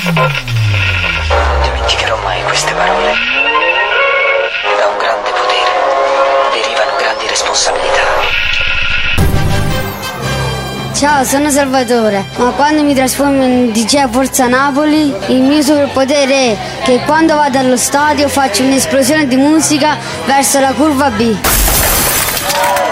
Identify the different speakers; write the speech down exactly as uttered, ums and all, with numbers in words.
Speaker 1: Non dimenticherò mai queste parole. Da un grande potere derivano grandi responsabilità.
Speaker 2: Ciao, sono Salvatore, ma quando mi trasformo in D J a Forza Napoli, il mio superpotere è che quando vado allo stadio faccio un'esplosione di musica verso la curva B.